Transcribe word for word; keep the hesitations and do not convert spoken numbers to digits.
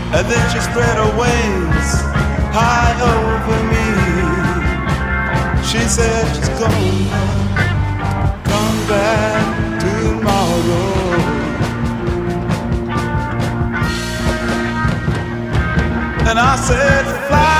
And then she spread her wings high over me. She said she's gonna come back tomorrow. And I said, fly